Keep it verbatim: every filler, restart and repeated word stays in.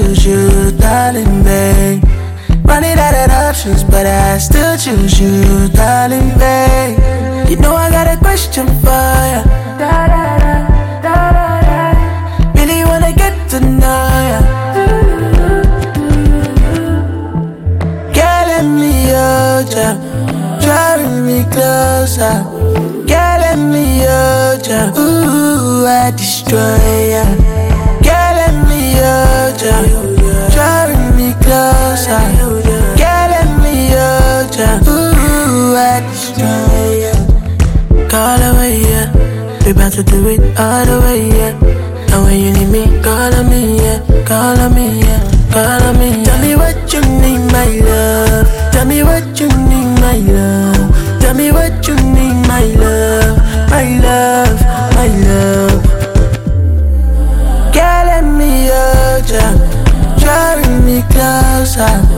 choose you, darling, babe. Running out of options, but I still choose you, darling, babe. You know I got a question for ya. Da, da, da, da, da, da. Really wanna get to know ya. Girl, let me hold ya, driving me closer. Girl, let me hold ya. Ooh, I destroy ya. Girl, let me hold ya, driving me closer. Girl, let me hold ya. Ooh, I destroy ya. Call away, yeah. We about to do it all the way, yeah. And when you need me, call on me, yeah. Call on me, yeah. Call on me, yeah. Tell me what you need, my love. Tell me what you need, my love. Tell me what you need, my love. My love, my love. Girl, let me hold ya, driving me closer.